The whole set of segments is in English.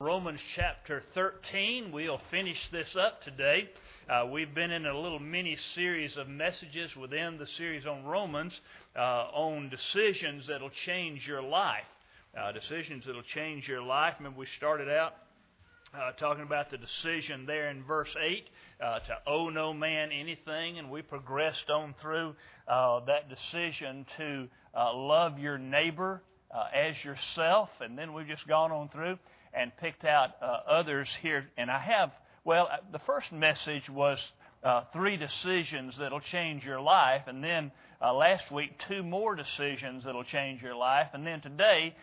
Romans chapter 13. We'll finish this up today. We've been in a little mini-series of messages within the series on Romans on decisions that'll change your life. Decisions that'll change your life. Remember, we started out talking about the decision there in verse 8 to owe no man anything, and we progressed on through that decision to love your neighbor as yourself, and then we've just gone on through and picked out others here. And the first message was 3 decisions that'll change your life, and then last week 2 more decisions that'll change your life, and then today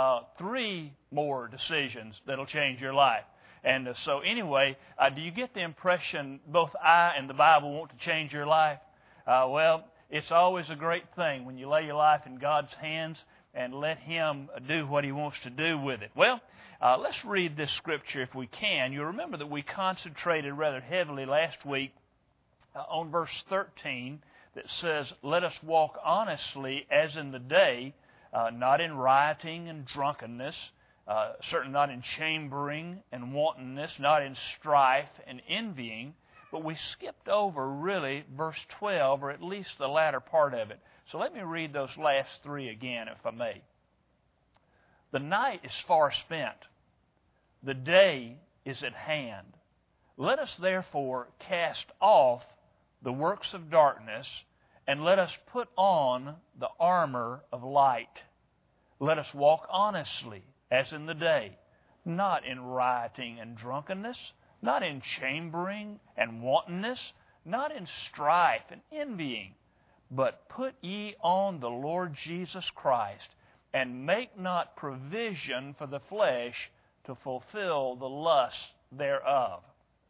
3 more decisions that'll change your life. And so anyway, do you get the impression both I and the Bible want to change your life? Well, it's always a great thing when you lay your life in God's hands and let Him do what He wants to do with it. Well, let's read this scripture if we can. You'll remember that we concentrated rather heavily last week on verse 13 that says, "Let us walk honestly as in the day, not in rioting and drunkenness, certainly not in chambering and wantonness, not in strife and envying." But we skipped over really verse 12, or at least the latter part of it. So let me read those last 3 again, if I may. "The night is far spent. The day is at hand. Let us therefore cast off the works of darkness, and let us put on the armor of light. Let us walk honestly as in the day, not in rioting and drunkenness, not in chambering and wantonness, not in strife and envying, but put ye on the Lord Jesus Christ, and make not provision for the flesh to fulfill the lust thereof."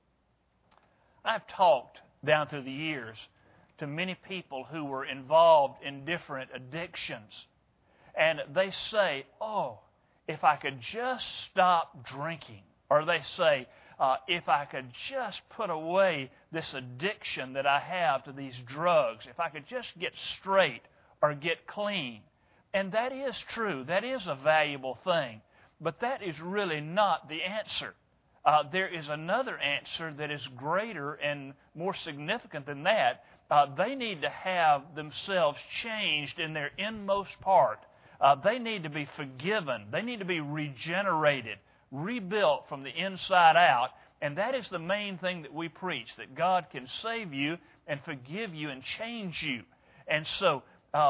I've talked down through the years to many people who were involved in different addictions, and they say, "Oh, if I could just stop drinking," or they say, "If I could just put away this addiction that I have to these drugs, if I could just get straight or get clean." And that is true. That is a valuable thing. But that is really not the answer. There is another answer that is greater and more significant than that. They need to have themselves changed in their inmost part. They need to be forgiven. They need to be regenerated, rebuilt from the inside out. And that is the main thing that we preach, that God can save you and forgive you and change you. And so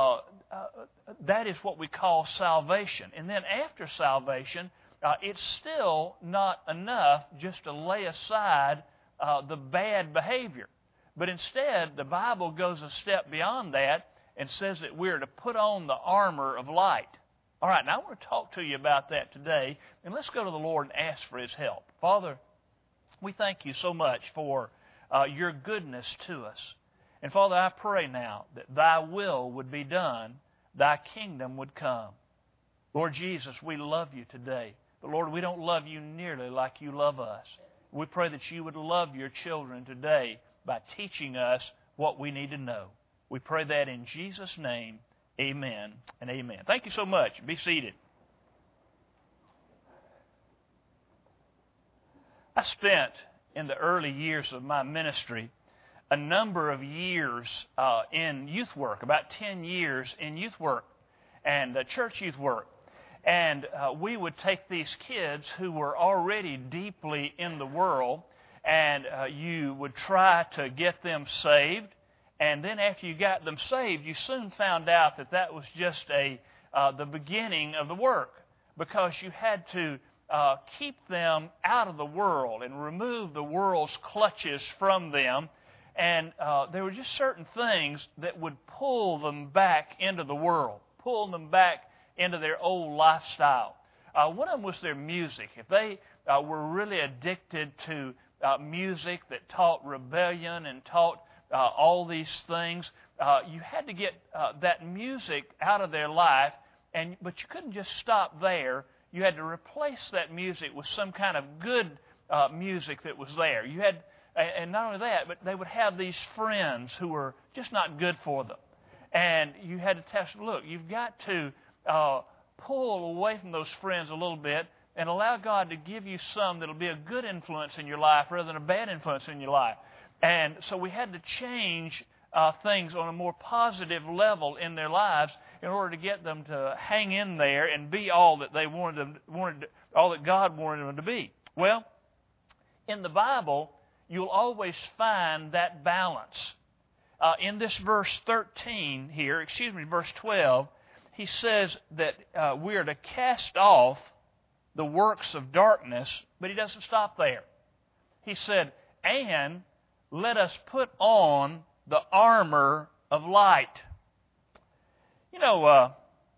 that is what we call salvation. And then after salvation, it's still not enough just to lay aside the bad behavior. But instead, the Bible goes a step beyond that and says that we're to put on the armor of light. All right, now I want to talk to you about that today. And let's go to the Lord and ask for His help. Father, we thank You so much for Your goodness to us. And Father, I pray now that Thy will would be done, Thy kingdom would come. Lord Jesus, we love You today. But Lord, we don't love You nearly like You love us. We pray that You would love Your children today by teaching us what we need to know. We pray that in Jesus' name, amen and amen. Thank you so much. Be seated. I spent, in the early years of my ministry, a number of years in youth work, about 10 years in youth work and church youth work. And we would take these kids who were already deeply in the world, and you would try to get them saved. And then after you got them saved, you soon found out that that was just the beginning of the work, because you had to keep them out of the world and remove the world's clutches from them. And there were just certain things that would pull them back into the world, pull them back into their old lifestyle. One of them was their music. If they were really addicted to music that taught rebellion and taught all these things, you had to get that music out of their life, but you couldn't just stop there. You had to replace that music with some kind of good music that was there. You had, and not only that, but they would have these friends who were just not good for them. And you had to tell them, look, you've got to pull away from those friends a little bit and allow God to give you some that'll be a good influence in your life rather than a bad influence in your life. And so we had to change things on a more positive level in their lives in order to get them to hang in there and be all that they all that God wanted them to be. Well, in the Bible, you'll always find that balance. In this verse 13 here, verse 12, he says that we are to cast off the works of darkness, but he doesn't stop there. He said, and let us put on the armor of light. You know,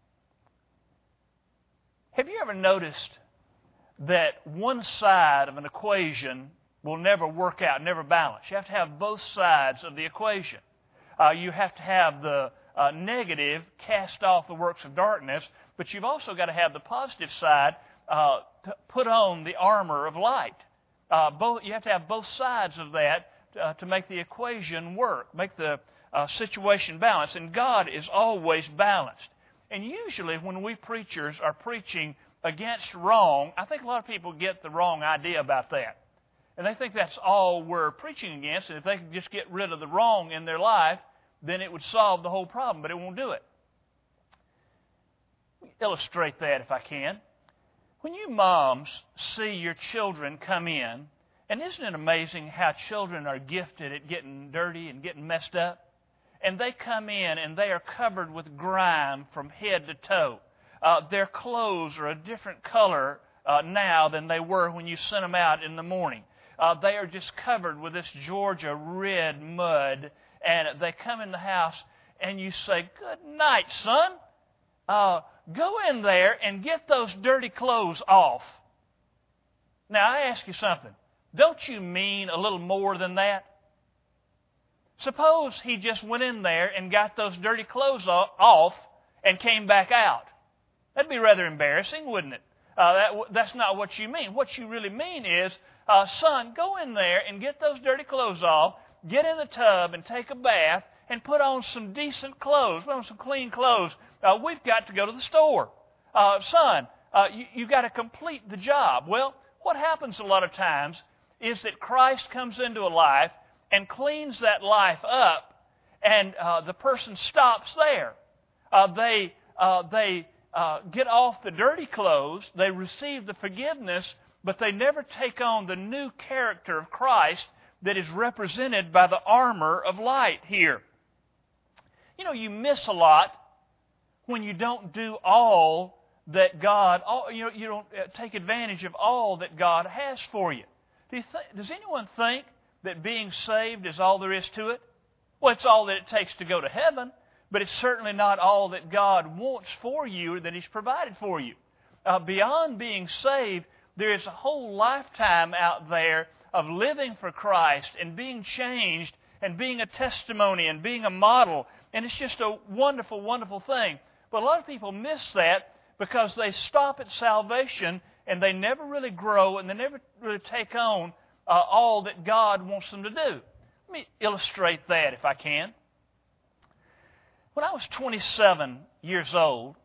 have you ever noticed that one side of an equation will never work out, never balance? You have to have both sides of the equation. You have to have the negative, cast off the works of darkness, but you've also got to have the positive side, to put on the armor of light. You have to have both sides of that to make the equation work, make the situation balanced. And God is always balanced. And usually when we preachers are preaching against wrong, I think a lot of people get the wrong idea about that. And they think that's all we're preaching against, and if they could just get rid of the wrong in their life, then it would solve the whole problem, but it won't do it. Illustrate that if I can. When you moms see your children come in, and isn't it amazing how children are gifted at getting dirty and getting messed up? And they come in and they are covered with grime from head to toe. Their clothes are a different color now than they were when you sent them out in the morning. They are just covered with this Georgia red mud, and they come in the house and you say, "Good night, son. Go in there and get those dirty clothes off." Now, I ask you something. Don't you mean a little more than that? Suppose he just went in there and got those dirty clothes off and came back out. That'd be rather embarrassing, wouldn't it? That's not what you mean. What you really mean is, son, go in there and get those dirty clothes off, get in the tub and take a bath, and put on some decent clothes, put on some clean clothes. We've got to go to the store. Son, you've got to complete the job. Well, what happens a lot of times is that Christ comes into a life and cleans that life up, and the person stops there. They get off the dirty clothes, they receive the forgiveness, but they never take on the new character of Christ that is represented by the armor of light here. You know, you miss a lot when you don't do all that God, you don't take advantage of all that God has for you. Does anyone think that being saved is all there is to it? Well, it's all that it takes to go to heaven, but it's certainly not all that God wants for you, that He's provided for you. Beyond being saved, there is a whole lifetime out there of living for Christ and being changed and being a testimony and being a model. And it's just a wonderful, wonderful thing. But a lot of people miss that because they stop at salvation and they never really grow and they never really take on all that God wants them to do. Let me illustrate that if I can. When I was 27 years old,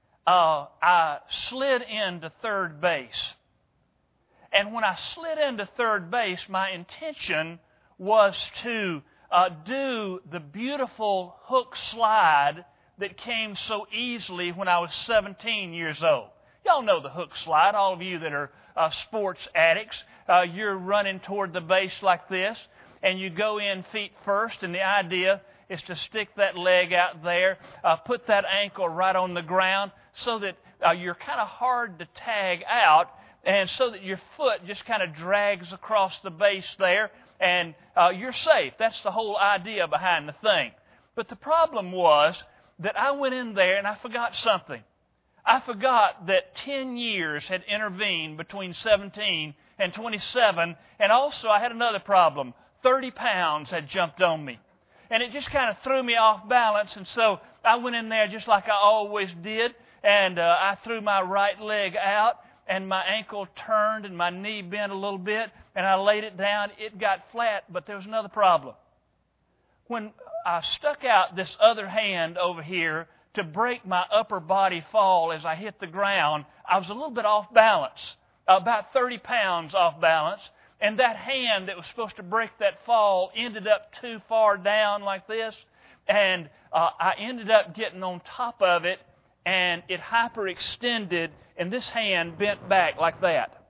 I slid into third base. And when I slid into third base, my intention was to do the beautiful hook slide that came so easily when I was 17 years old. Y'all know the hook slide, all of you that are sports addicts. You're running toward the base like this, and you go in feet first, and the idea is to stick that leg out there, put that ankle right on the ground so that you're kind of hard to tag out, and so that your foot just kind of drags across the base there, and you're safe. That's the whole idea behind the thing. But the problem was that I went in there and I forgot something. I forgot that 10 years had intervened between 17 and 27, and also I had another problem. 30 pounds had jumped on me. And it just kind of threw me off balance, and so I went in there just like I always did, and I threw my right leg out, and my ankle turned and my knee bent a little bit, and I laid it down. It got flat, but there was another problem. When I stuck out this other hand over here to break my upper body fall as I hit the ground, I was a little bit off balance, about 30 pounds off balance. And that hand that was supposed to break that fall ended up too far down like this. And I ended up getting on top of it, and it hyperextended, and this hand bent back like that.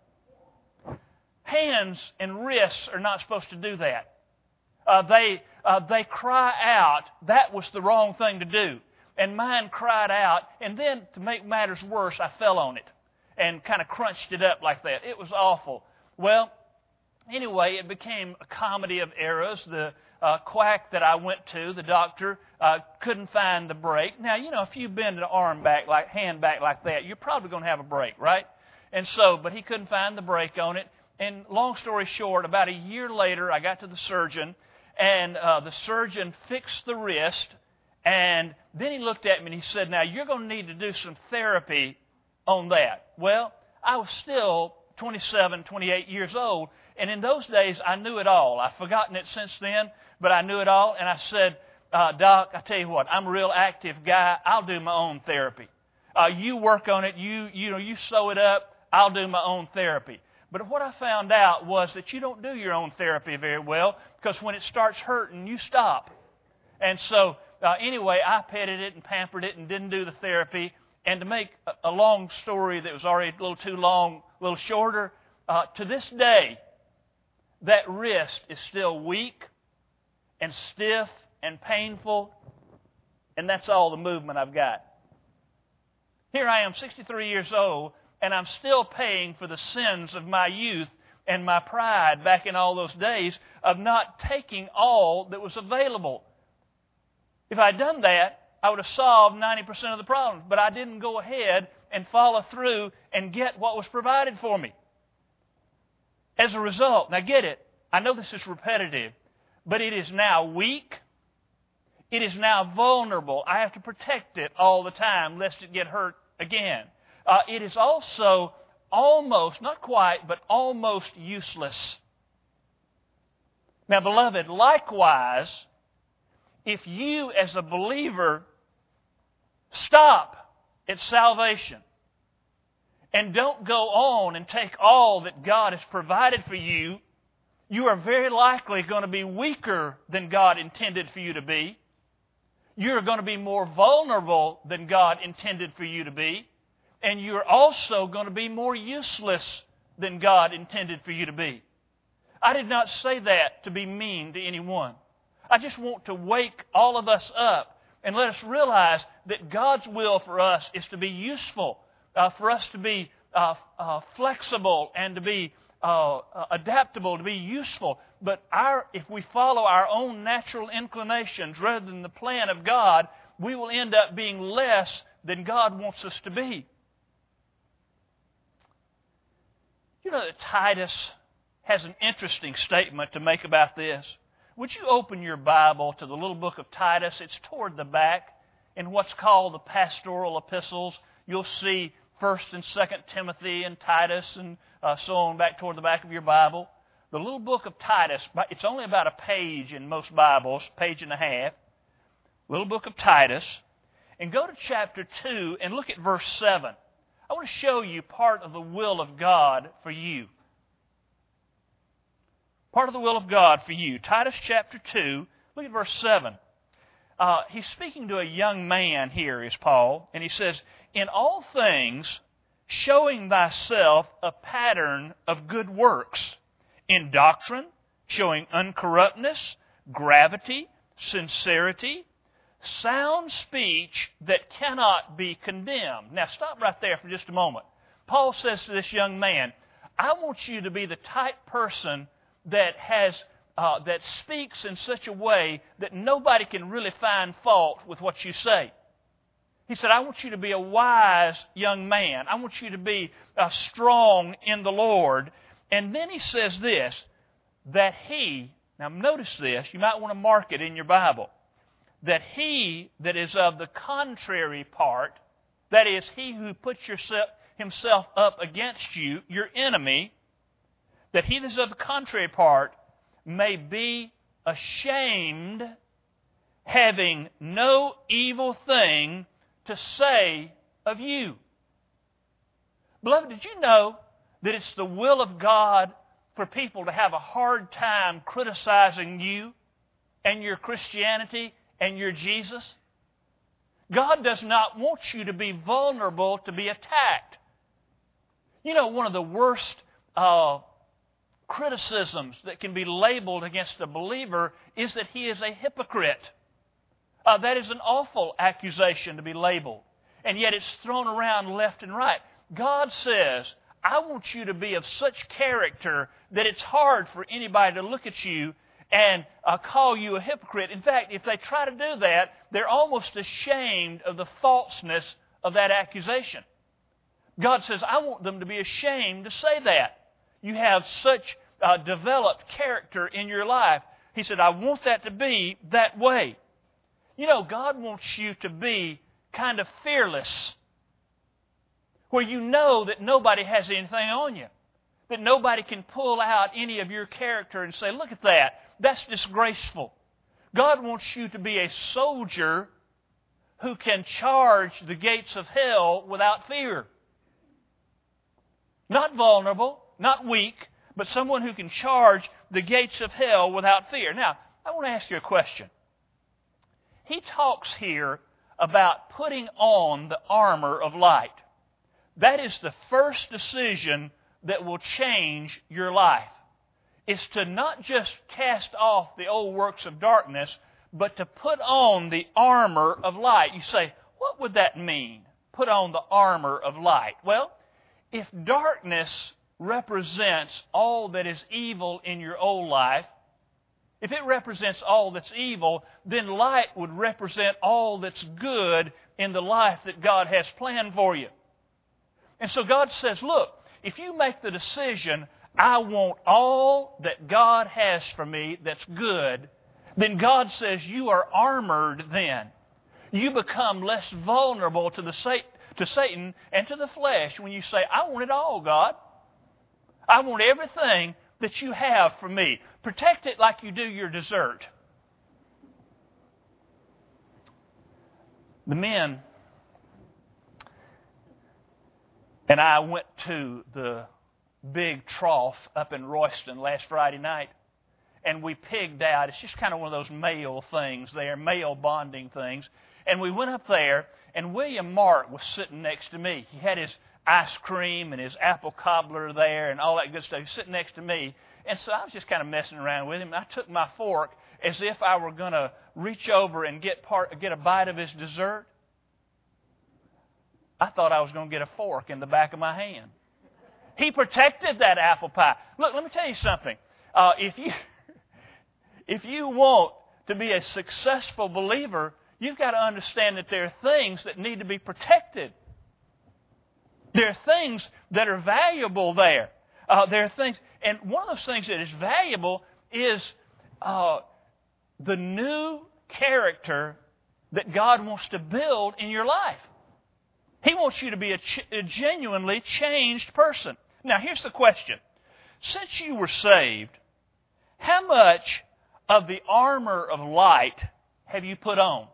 Hands and wrists are not supposed to do that. They cry out. That was the wrong thing to do. And mine cried out, and then to make matters worse, I fell on it and kind of crunched it up like that. It was awful. Well, anyway, it became a comedy of errors. The quack that I went to, the doctor, couldn't find the break. Now, if you bend an arm back, hand back like that, you're probably going to have a break, right? And so, but he couldn't find the break on it. And long story short, about a year later, I got to the surgeon, and the surgeon fixed the wrist, and then he looked at me and he said, now, you're going to need to do some therapy on that. Well, I was still 27, 28 years old, and in those days, I knew it all. I've forgotten it since then, but I knew it all, and I said, Doc, I tell you what, I'm a real active guy. I'll do my own therapy. You work on it. You sew it up. I'll do my own therapy. But what I found out was that you don't do your own therapy very well, because when it starts hurting, you stop. And so, anyway, I petted it and pampered it and didn't do the therapy. And to make a long story that was already a little too long, a little shorter, to this day, that wrist is still weak and stiff and painful, and that's all the movement I've got. Here I am, 63 years old, and I'm still paying for the sins of my youth and my pride back in all those days of not taking all that was available. If I'd done that, I would have solved 90% of the problems, but I didn't go ahead and follow through and get what was provided for me. As a result, now get it, I know this is repetitive, but it is now weak. It is now vulnerable. I have to protect it all the time lest it get hurt again. It is also almost, not quite, but almost useless. Now, beloved, likewise, if you as a believer stop at salvation and don't go on and take all that God has provided for you, you are very likely going to be weaker than God intended for you to be. You're going to be more vulnerable than God intended for you to be. And you're also going to be more useless than God intended for you to be. I did not say that to be mean to anyone. I just want to wake all of us up and let us realize that God's will for us is to be useful, for us to be flexible and to be adaptable, to be useful. But if we follow our own natural inclinations rather than the plan of God, we will end up being less than God wants us to be. You know that Titus has an interesting statement to make about this. Would you open your Bible to the little book of Titus? It's toward the back in what's called the pastoral epistles. You'll see 1st and 2nd Timothy and Titus and so on back toward the back of your Bible. The little book of Titus, it's only about a page in most Bibles, page and a half. Little book of Titus. And go to chapter 2 and look at verse 7. I want to show you part of the will of God for you. Part of the will of God for you. Titus chapter 2, look at verse 7. He's speaking to a young man here, is Paul, and he says, in all things, showing thyself a pattern of good works, in doctrine, showing uncorruptness, gravity, sincerity, sound speech that cannot be condemned. Now stop right there for just a moment. Paul says to this young man, I want you to be the type person that speaks in such a way that nobody can really find fault with what you say. He said, I want you to be a wise young man. I want you to be strong in the Lord. And then he says this, that he, now notice this, you might want to mark it in your Bible, that he that is of the contrary part, that is, he who puts himself up against you, your enemy, that he that is of the contrary part may be ashamed, having no evil thing to say of you? Beloved, did you know that it's the will of God for people to have a hard time criticizing you and your Christianity and your Jesus? God does not want you to be vulnerable to be attacked. You know, one of the worst criticisms that can be labeled against a believer is that he is a hypocrite. That is an awful accusation to be labeled. And yet it's thrown around left and right. God says, I want you to be of such character that it's hard for anybody to look at you and call you a hypocrite. In fact, if they try to do that, they're almost ashamed of the falseness of that accusation. God says, I want them to be ashamed to say that. You have such developed character in your life. He said, I want that to be that way. You know, God wants you to be kind of fearless, where you know that nobody has anything on you, that nobody can pull out any of your character and say, look at that, that's disgraceful. God wants you to be a soldier who can charge the gates of hell without fear. Not vulnerable, not weak, but someone who can charge the gates of hell without fear. Now, I want to ask you a question. He talks here about putting on the armor of light. That is the first decision that will change your life. It's to not just cast off the old works of darkness, but to put on the armor of light. You say, what would that mean? Put on the armor of light. Well, if darkness represents all that is evil in your old life, if it represents all that's evil, then light would represent all that's good in the life that God has planned for you. And so God says, look, if you make the decision, I want all that God has for me that's good, then God says you are armored then. You become less vulnerable to Satan and to the flesh when you say, I want it all, God. I want everything that you have for me. Protect it like you do your dessert. The men and I went to the big trough up in Royston last Friday night, and we pigged out. It's just kind of one of those male things there, male bonding things. And we went up there, and William Mark was sitting next to me. He had his ice cream and his apple cobbler there and all that good stuff. He was sitting next to me. And so I was just kind of messing around with him. I took my fork as if I were going to reach over and get a bite of his dessert. I thought I was going to get a fork in the back of my hand. He protected that apple pie. Look, let me tell you something. If you want to be a successful believer, you've got to understand that there are things that need to be protected. There are things that are valuable there. There are things, and one of those things that is valuable is the new character that God wants to build in your life. He wants you to be a genuinely changed person. Now, here's the question. Since you were saved, how much of the armor of light have you put on?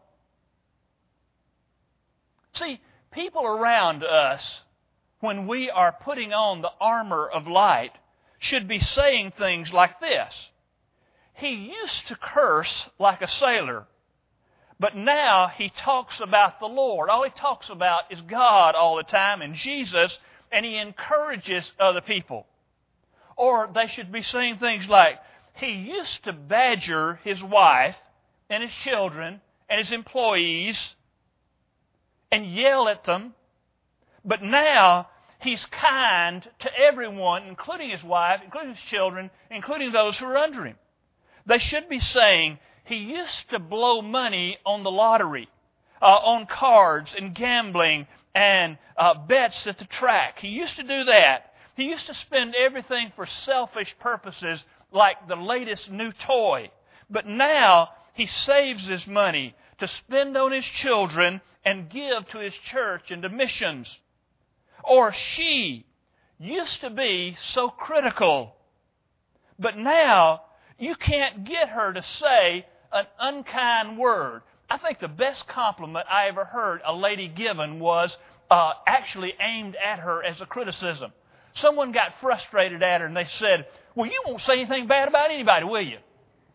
See, people around us, when we are putting on the armor of light, should be saying things like this. He used to curse like a sailor, but now he talks about the Lord. All he talks about is God all the time and Jesus, and he encourages other people. Or they should be saying things like, he used to badger his wife and his children and his employees and yell at them, but now he's kind to everyone, including his wife, including his children, including those who are under him. They should be saying, he used to blow money on the lottery, on cards and gambling and bets at the track. He used to do that. He used to spend everything for selfish purposes like the latest new toy. But now he saves his money to spend on his children and give to his church and to missions. Or she used to be so critical, but now you can't get her to say an unkind word. I think the best compliment I ever heard a lady given was actually aimed at her as a criticism. Someone got frustrated at her and they said, "Well, you won't say anything bad about anybody, will you?"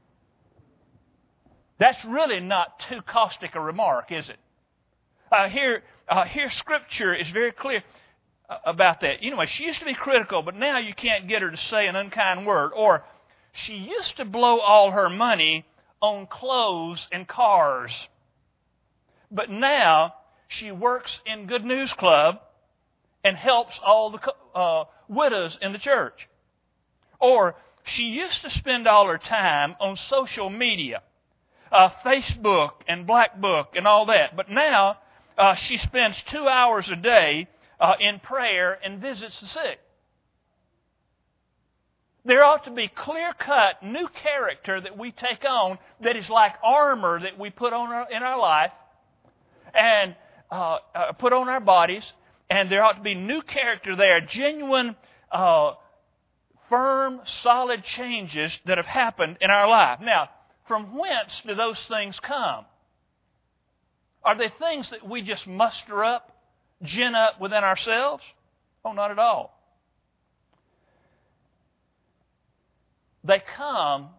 That's really not too caustic a remark, is it? Here Scripture is very clear about that. Anyway, she used to be critical, but now you can't get her to say an unkind word. Or, she used to blow all her money on clothes and cars, but now she works in Good News Club and helps all the widows in the church. Or, she used to spend all her time on social media, Facebook and Black Book and all that, but now she spends 2 hours a day in prayer and visits the sick. There ought to be clear-cut new character that we take on that is like armor that we put on in our life and put on our bodies, and there ought to be new character there, genuine, firm, solid changes that have happened in our life. Now, from whence do those things come? Are they things that we just muster up, gin up within ourselves? Oh, not at all. They come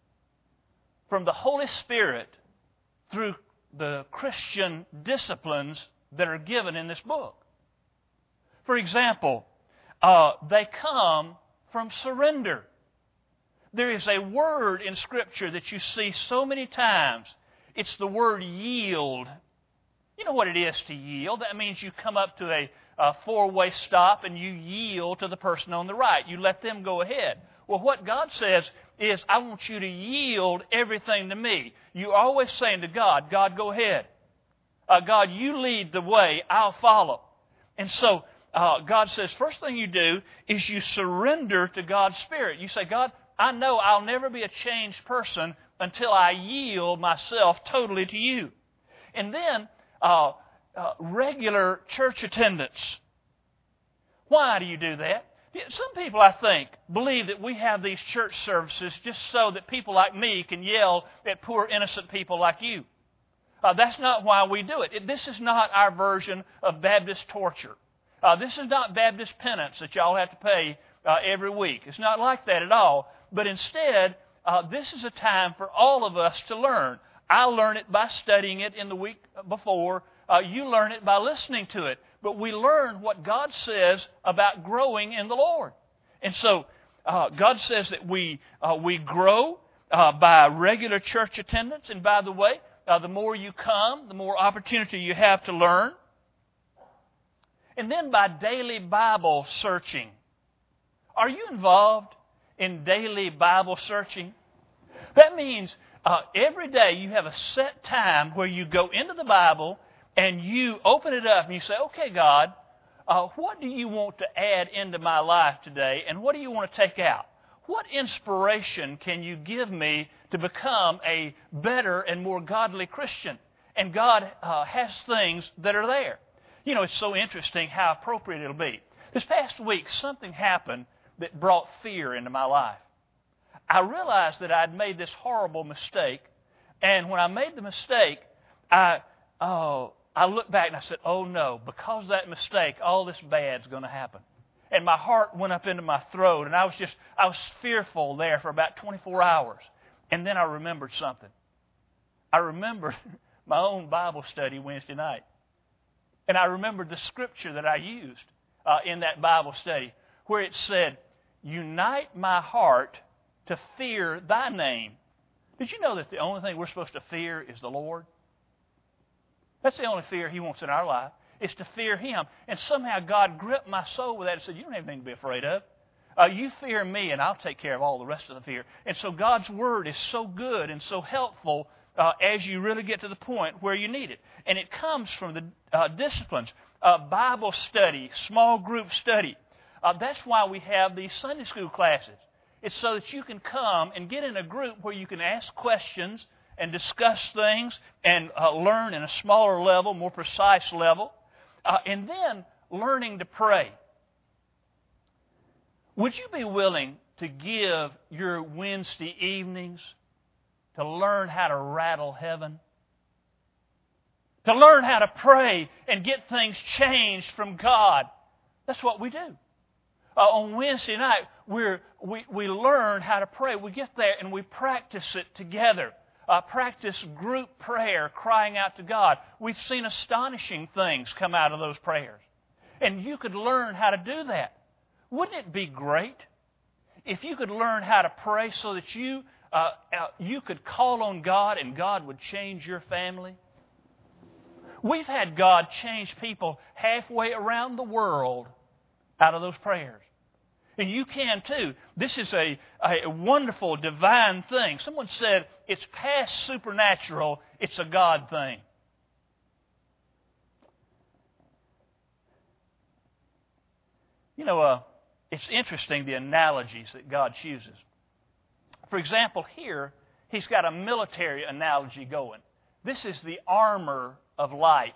from the Holy Spirit through the Christian disciplines that are given in this book. For example, they come from surrender. There is a word in Scripture that you see so many times. It's the word yield. You know what it is to yield. That means you come up to a four-way stop and you yield to the person on the right. You let them go ahead. Well, what God says is, I want you to yield everything to me. You're always saying to God, God, go ahead. God, you lead the way, I'll follow. And so God says, first thing you do is you surrender to God's Spirit. You say, God, I know I'll never be a changed person until I yield myself totally to you. And then regular church attendance. Why do you do that? Some people, I think, believe that we have these church services just so that people like me can yell at poor innocent people like you. That's not why we do it. This is not our version of Baptist torture. This is not Baptist penance that y'all have to pay every week. It's not like that at all. But instead, this is a time for all of us to learn. I learn it by studying it in the week before. You learn it by listening to it. But we learn what God says about growing in the Lord. And so God says that we grow by regular church attendance. And by the way, the more you come, the more opportunity you have to learn. And then by daily Bible searching. Are you involved in daily Bible searching? That means every day you have a set time where you go into the Bible and you open it up and you say, okay, God, what do you want to add into my life today, and what do you want to take out? What inspiration can you give me to become a better and more godly Christian? And God has things that are there. You know, it's so interesting how appropriate it'll be. This past week, something happened that brought fear into my life. I realized that I'd made this horrible mistake, and when I made the mistake, I looked back and I said, oh no, because of that mistake, all this bad's going to happen. And my heart went up into my throat, and I was fearful there for about 24 hours. And then I remembered something. I remembered my own Bible study Wednesday night. And I remembered the scripture that I used in that Bible study, where it said, unite my heart to fear thy name. Did you know that the only thing we're supposed to fear is the Lord? That's the only fear He wants in our life, is to fear Him. And somehow God gripped my soul with that and said, you don't have anything to be afraid of. You fear me and I'll take care of all the rest of the fear. And so God's Word is so good and so helpful as you really get to the point where you need it. And it comes from the disciplines, Bible study, small group study. That's why we have these Sunday school classes. It's so that you can come and get in a group where you can ask questions and discuss things and learn in a smaller level, more precise level. And then learning to pray. Would you be willing to give your Wednesday evenings to learn how to rattle heaven? to learn how to pray and get things changed from God. That's what we do. On Wednesday night, we learn how to pray. We get there and we practice it together. Practice group prayer, crying out to God. We've seen astonishing things come out of those prayers. And you could learn how to do that. Wouldn't it be great if you could learn how to pray so that you could call on God and God would change your family? We've had God change people halfway around the world out of those prayers. And you can too. This is a wonderful, divine thing. Someone said it's past supernatural, it's a God thing. You know, it's interesting the analogies that God chooses. For example, here, He's got a military analogy going. This is the armor of light.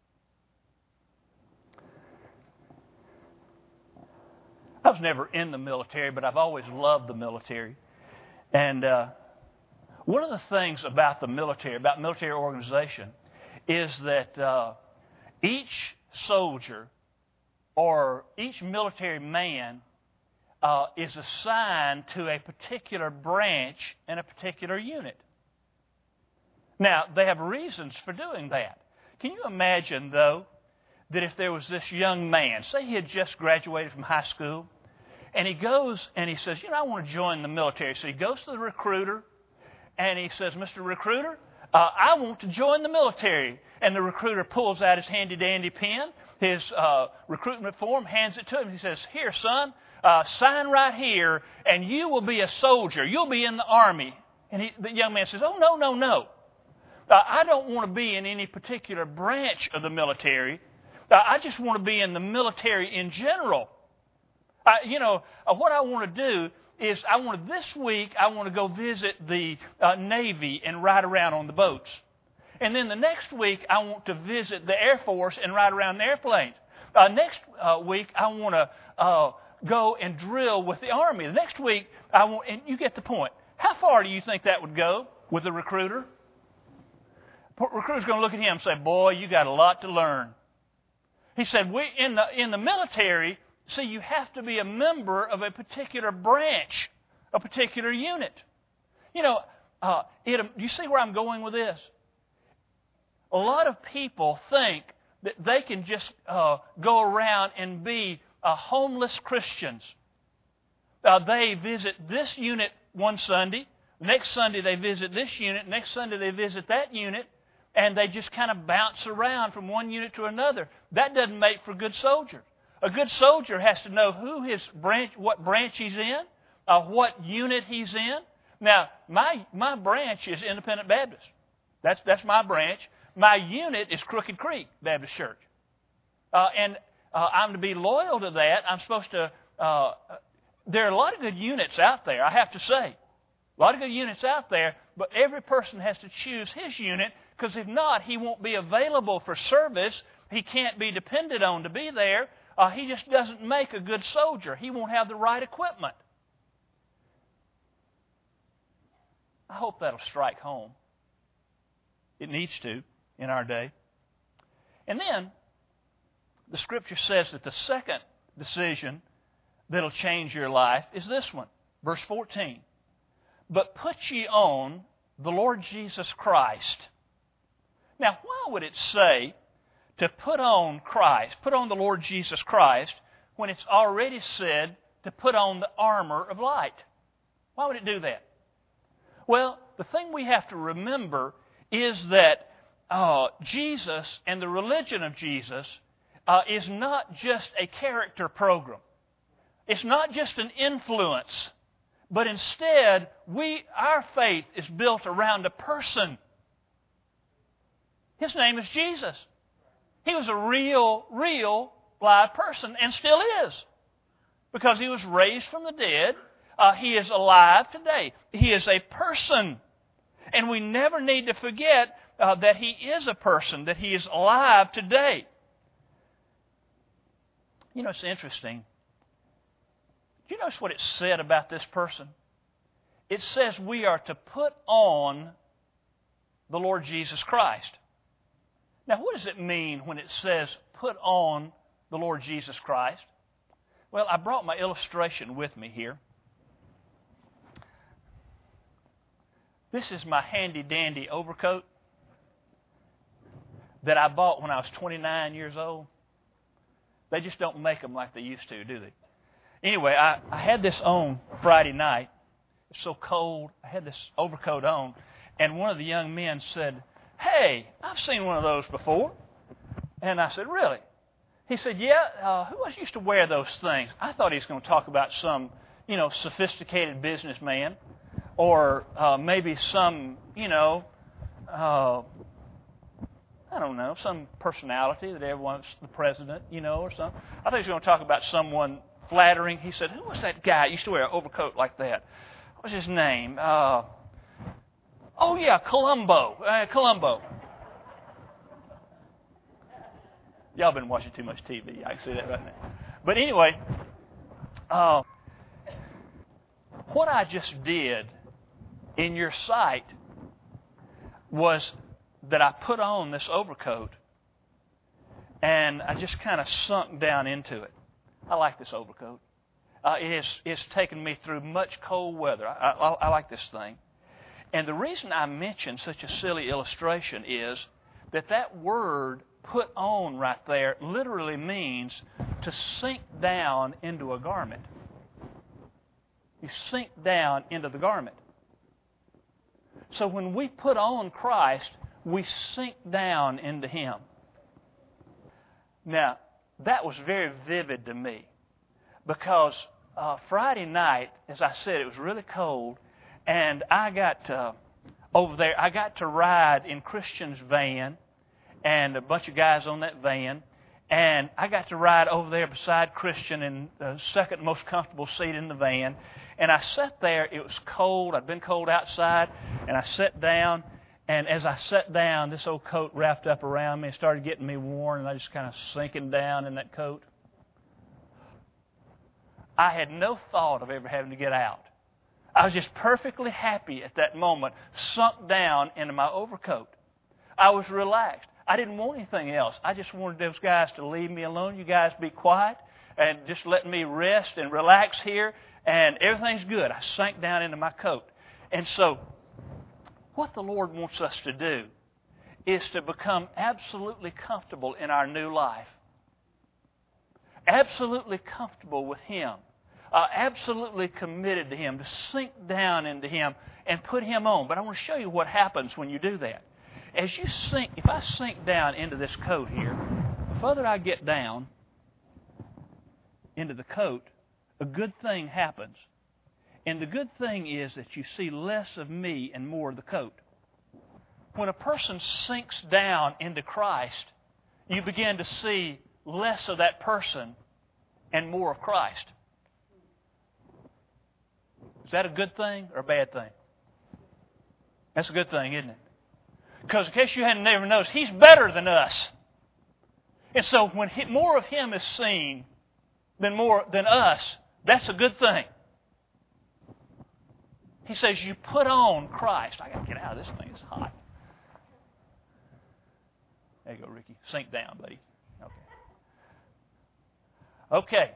I was never in the military, but I've always loved the military. And one of the things about the military, about military organization, is that each soldier or each military man is assigned to a particular branch in a particular unit. Now, they have reasons for doing that. Can you imagine, though, that if there was this young man, say he had just graduated from high school, and he goes and he says, I want to join the military. So he goes to the recruiter and he says, Mr. Recruiter, I want to join the military. And the recruiter pulls out his handy-dandy pen, his recruitment form, hands it to him. He says, here, son, sign right here, and you will be a soldier. You'll be in the Army. And the young man says, oh, no. I don't want to be in any particular branch of the military. I just want to be in the military in general. What I want to do is this week I want to go visit the Navy and ride around on the boats. And then the next week I want to visit the Air Force and ride around the airplanes. Next week I want to go and drill with the Army. The next week and you get the point. How far do you think that would go with a recruiter? The recruiter's going to look at him and say, boy, you got a lot to learn. He said, in the military, see, you have to be a member of a particular branch, a particular unit. You see where I'm going with this? A lot of people think that they can just go around and be homeless Christians. They visit this unit one Sunday, next Sunday they visit this unit, next Sunday they visit that unit, and they just kind of bounce around from one unit to another. That doesn't make for good soldiers. A good soldier has to know what branch he's in, what unit he's in. Now, my branch is Independent Baptist. That's my branch. My unit is Crooked Creek Baptist Church. And I'm to be loyal to that. I'm supposed to... there are a lot of good units out there, I have to say. A lot of good units out there, but every person has to choose his unit, because if not, he won't be available for service. He can't be depended on to be there. He just doesn't make a good soldier. He won't have the right equipment. I hope that'll strike home. It needs to in our day. And then, the Scripture says that the second decision that'll change your life is this one. Verse 14. But put ye on the Lord Jesus Christ. Now, why would it say to put on Christ, put on the Lord Jesus Christ, when it's already said to put on the armor of light? Why would it do that? Well, the thing we have to remember is that Jesus and the religion of Jesus is not just a character program. It's not just an influence, but instead, our faith is built around a person. His name is Jesus. He was a real live person, and still is. Because He was raised from the dead. He is alive today. He is a person. And we never need to forget that He is a person, that He is alive today. It's interesting. Do you notice what it said about this person? It says we are to put on the Lord Jesus Christ. Now, what does it mean when it says, put on the Lord Jesus Christ? Well, I brought my illustration with me here. This is my handy-dandy overcoat that I bought when I was 29 years old. They just don't make them like they used to, do they? Anyway, I had this on Friday night. It's so cold. I had this overcoat on, and one of the young men said, "Hey, I've seen one of those before." And I said, "Really?" He said, "Yeah, who else used to wear those things?" I thought he was going to talk about some, sophisticated businessman, or maybe some, I don't know, some personality that everyone's the president, or something. I thought he was going to talk about someone flattering. He said, "Who was that guy that used to wear an overcoat like that? What's his name? Oh, yeah, Columbo. Columbo." Y'all been watching too much TV. I can see that right now. But anyway, what I just did in your sight was that I put on this overcoat and I just kind of sunk down into it. I like this overcoat. It's taken me through much cold weather. I like this thing. And the reason I mention such a silly illustration is that word "put on" right there literally means to sink down into a garment. You sink down into the garment. So when we put on Christ, we sink down into Him. Now, that was very vivid to me because Friday night, as I said, it was really cold, and I got over there. I got to ride in Christian's van, and a bunch of guys on that van, and I got to ride over there beside Christian in the second most comfortable seat in the van. And I sat there. It was cold. I'd been cold outside, and I sat down. And as I sat down, this old coat wrapped up around me and started getting me warm, and I just kind of sinking down in that coat. I had no thought of ever having to get out. I was just perfectly happy at that moment, sunk down into my overcoat. I was relaxed. I didn't want anything else. I just wanted those guys to leave me alone. You guys be quiet and just let me rest and relax here, and everything's good. I sank down into my coat. And so, what the Lord wants us to do is to become absolutely comfortable in our new life. Absolutely comfortable with Him. Absolutely committed to Him, to sink down into Him and put Him on. But I want to show you what happens when you do that. As you sink, if I sink down into this coat here, the further I get down into the coat, a good thing happens. And the good thing is that you see less of me and more of the coat. When a person sinks down into Christ, you begin to see less of that person and more of Christ. Is that a good thing or a bad thing? That's a good thing, isn't it? Because in case you hadn't never noticed, He's better than us. And so when more of Him is seen than us, that's a good thing. He says, you put on Christ. I got to get out of this thing. It's hot. There you go, Ricky. Sink down, buddy. Okay.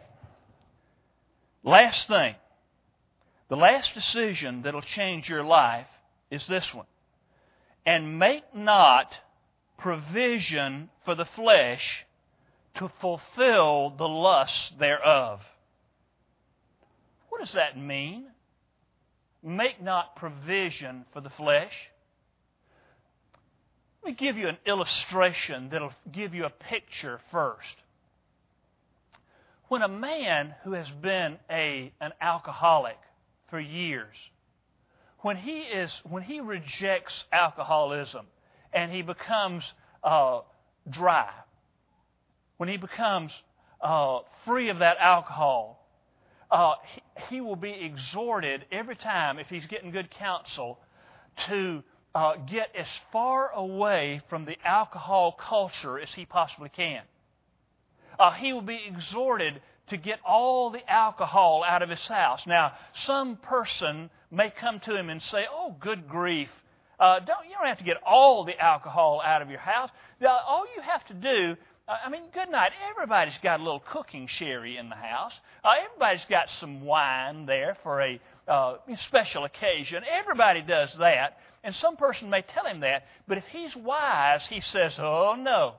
Last thing. The last decision that'll change your life is this one. And make not provision for the flesh to fulfill the lusts thereof. What does that mean? Make not provision for the flesh. Let me give you an illustration that'll give you a picture first. When a man who has been an alcoholic for years, when he rejects alcoholism and he becomes dry, when he becomes free of that alcohol, he will be exhorted every time, if he's getting good counsel, to get as far away from the alcohol culture as he possibly can. He will be exhorted to get all the alcohol out of his house. Now, some person may come to him and say, "Oh, good grief, You don't have to get all the alcohol out of your house. All you have to do, good night. Everybody's got a little cooking sherry in the house. Everybody's got some wine there for a special occasion. Everybody does that. And some person may tell him that, but if he's wise, he says, oh no,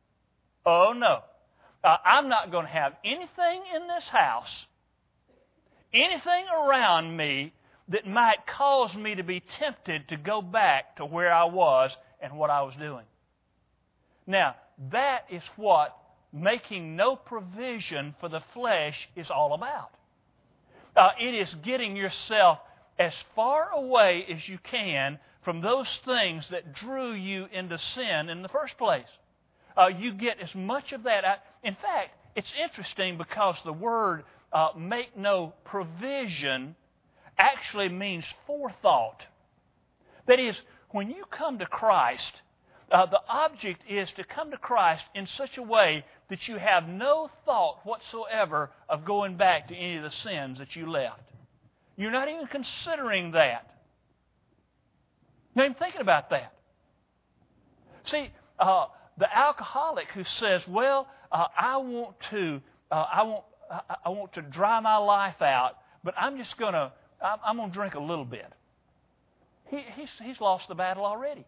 I'm not going to have anything in this house, anything around me that might cause me to be tempted to go back to where I was and what I was doing. Now, that is what making no provision for the flesh is all about. It is getting yourself as far away as you can from those things that drew you into sin in the first place. You get as much of that out. In fact, it's interesting because the word make no provision actually means forethought. That is, when you come to Christ, the object is to come to Christ in such a way that you have no thought whatsoever of going back to any of the sins that you left. You're not even considering that. You're not even thinking about that. See, the alcoholic who says, "Well, I want to dry my life out, but I'm going to drink a little bit." He's lost the battle already.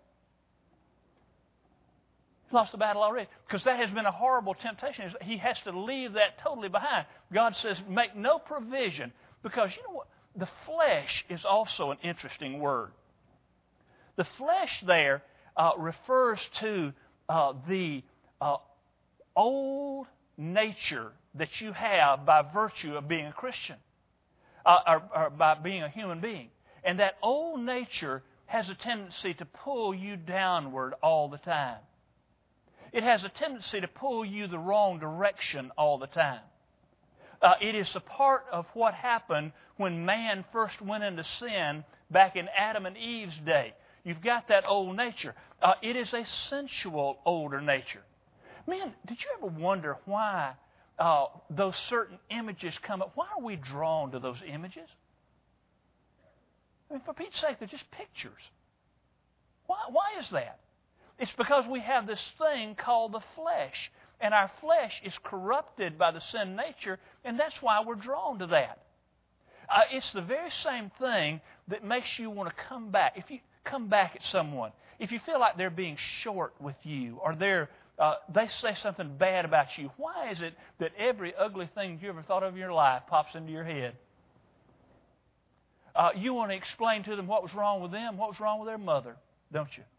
He's lost the battle already because that has been a horrible temptation. He has to leave that totally behind. God says, "Make no provision," because you know what? The flesh is also an interesting word. The flesh there refers to the old nature that you have by virtue of being a Christian or by being a human being. And that old nature has a tendency to pull you downward all the time. It has a tendency to pull you the wrong direction all the time. It is a part of what happened when man first went into sin back in Adam and Eve's day. You've got that old nature. It is a sensual older nature. Man, did you ever wonder why those certain images come up? Why are we drawn to those images? I mean, for Pete's sake, they're just pictures. Why is that? It's because we have this thing called the flesh. And our flesh is corrupted by the sin nature, and that's why we're drawn to that. It's the very same thing that makes you want to come back. If you come back at someone, if you feel like they're being short with you, or they say something bad about you, why is it that every ugly thing you ever thought of in your life pops into your head? You want to explain to them what was wrong with them, what was wrong with their mother, don't you?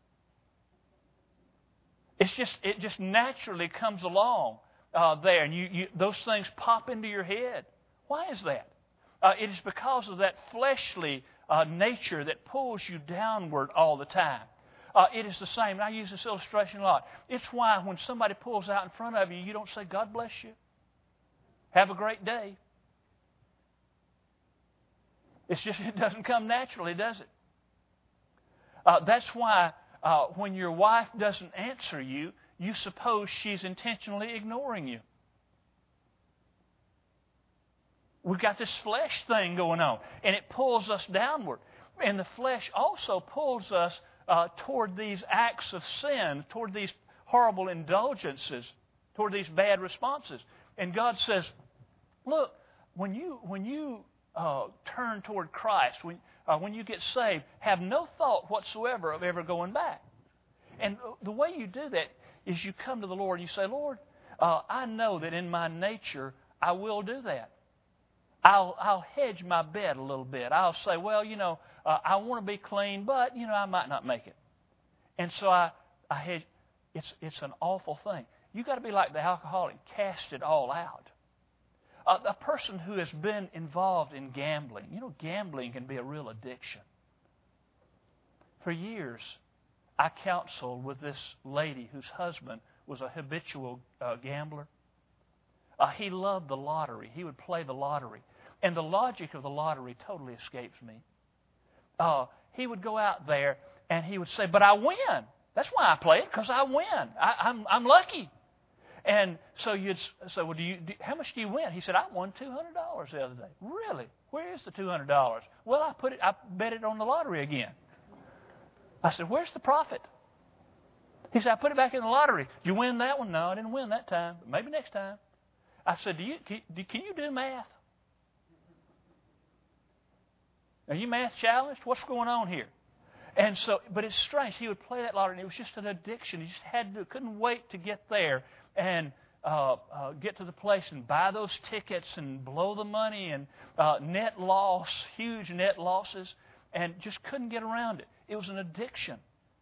It just naturally comes along there, and those things pop into your head. Why is that? It is because of that fleshly nature that pulls you downward all the time. It is the same. And I use this illustration a lot. It's why when somebody pulls out in front of you, you don't say, "God bless you. Have a great day." It doesn't come naturally, does it? That's why when your wife doesn't answer you, you suppose she's intentionally ignoring you. We've got this flesh thing going on, and it pulls us downward. And the flesh also pulls us toward these acts of sin, toward these horrible indulgences, toward these bad responses. And God says, look, when you turn toward Christ, when you get saved, have no thought whatsoever of ever going back. And the way you do that is you come to the Lord and you say, "Lord, I know that in my nature I will do that. I'll hedge my bet a little bit. I'll say, well, I want to be clean, but, I might not make it." And so I hedge. It's an awful thing. You've got to be like the alcoholic, cast it all out. A person who has been involved in gambling, gambling can be a real addiction. For years, I counseled with this lady whose husband was a habitual gambler. He loved the lottery. He would play the lottery. And the logic of the lottery totally escapes me. He would go out there and he would say, "But I win. That's why I play it, because I win. I'm lucky." And so you'd say, "Well, how much do you win?" He said, "I won $200 the other day." "Really? Where is the $200? "Well, I bet it on the lottery again." I said, where's the profit? He said, I put it back in the lottery. Did you win that one? No, I didn't win that time, but maybe next time. I said, can you do math? Are you math challenged? What's going on here? And so, but it's strange. He would play that lottery, and it was just an addiction. He just had to do it. Couldn't wait to get there and get to the place and buy those tickets and blow the money and net loss, huge net losses, and just couldn't get around it. It was an addiction.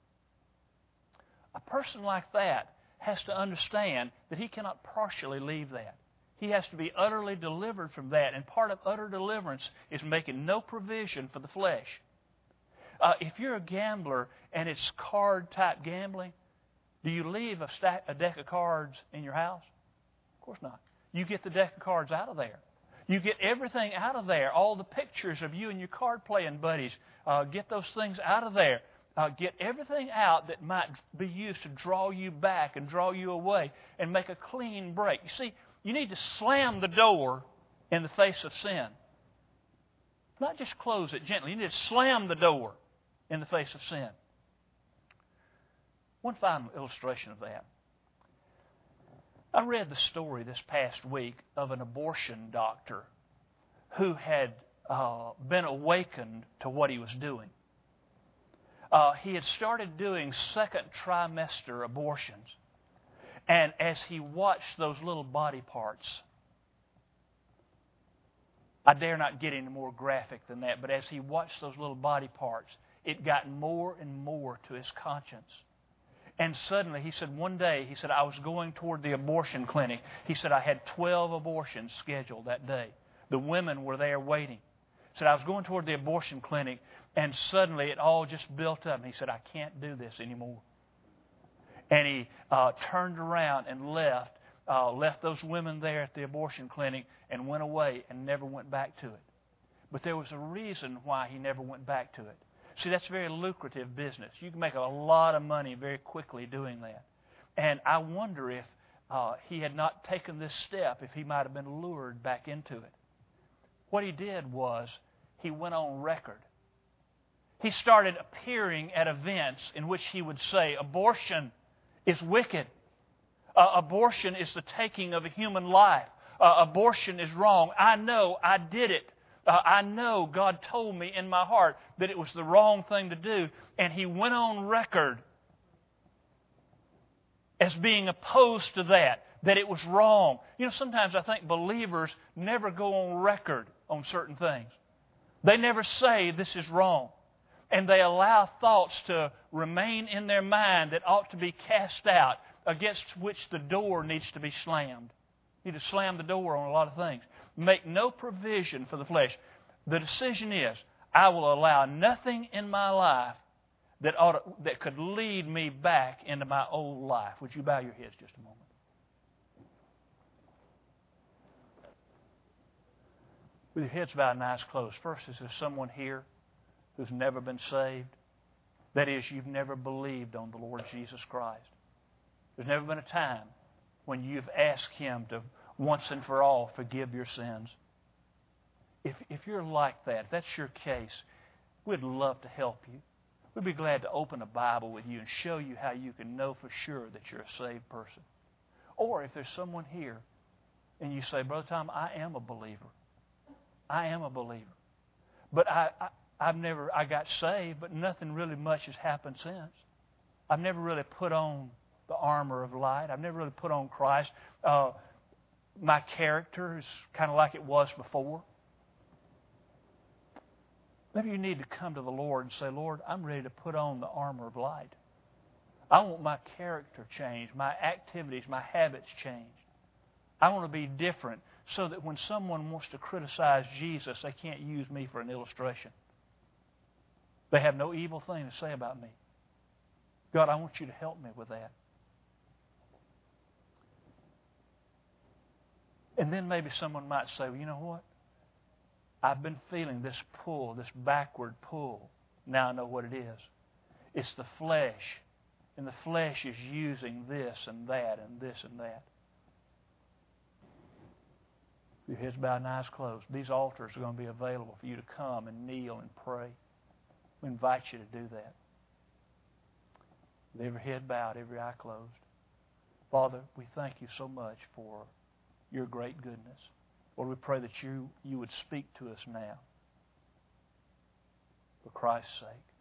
A person like that has to understand that he cannot partially leave that. He has to be utterly delivered from that. And part of utter deliverance is making no provision for the flesh. If you're a gambler and it's card-type gambling, do you leave a deck of cards in your house? Of course not. You get the deck of cards out of there. You get everything out of there. All the pictures of you and your card-playing buddies, get those things out of there. Get everything out that might be used to draw you back and draw you away and make a clean break. You see, you need to slam the door in the face of sin. Not just close it gently. You need to slam the door in the face of sin. One final illustration of that. I read the story this past week of an abortion doctor who had been awakened to what he was doing. He had started doing second trimester abortions. And as he watched those little body parts, I dare not get any more graphic than that, but as he watched those little body parts, it got more and more to his conscience. And suddenly, he said, one day, he said, I was going toward the abortion clinic. He said, I had 12 abortions scheduled that day. The women were there waiting. He said, I was going toward the abortion clinic, and suddenly it all just built up. And he said, I can't do this anymore. And he turned around and left those women there at the abortion clinic and went away and never went back to it. But there was a reason why he never went back to it. See, that's very lucrative business. You can make a lot of money very quickly doing that. And I wonder if he had not taken this step, if he might have been lured back into it. What he did was he went on record. He started appearing at events in which he would say, abortion is wicked. Abortion is the taking of a human life. Abortion is wrong. I know I did it. I know God told me in my heart that it was the wrong thing to do. And he went on record as being opposed to that it was wrong. You know, sometimes I think believers never go on record on certain things. They never say this is wrong. And they allow thoughts to remain in their mind that ought to be cast out, against which the door needs to be slammed. You need to slam the door on a lot of things. Make no provision for the flesh. The decision is, I will allow nothing in my life that could lead me back into my old life. Would you bow your heads just a moment? With your heads bowed and eyes closed. First, is there someone here who's never been saved? That is, you've never believed on the Lord Jesus Christ. There's never been a time when you've asked Him to once and for all forgive your sins. If you're like that, if that's your case, we'd love to help you. We'd be glad to open a Bible with you and show you how you can know for sure that you're a saved person. Or if there's someone here and you say, Brother Tom, I am a believer. I am a believer. But I got saved, but nothing really much has happened since. I've never really put on the armor of light. I've never really put on Christ. My character is kind of like it was before. Maybe you need to come to the Lord and say, Lord, I'm ready to put on the armor of light. I want my character changed, my activities, my habits changed. I want to be different so that when someone wants to criticize Jesus, they can't use me for an illustration. They have no evil thing to say about me. God, I want you to help me with that. And then maybe someone might say, well, you know what? I've been feeling this pull, this backward pull. Now I know what it is. It's the flesh. And the flesh is using this and that and this and that. Your heads bowed and eyes closed. These altars are going to be available for you to come and kneel and pray. We invite you to do that. with every head bowed, every eye closed. Father, we thank you so much for your great goodness. Lord, we pray that you would speak to us now for Christ's sake.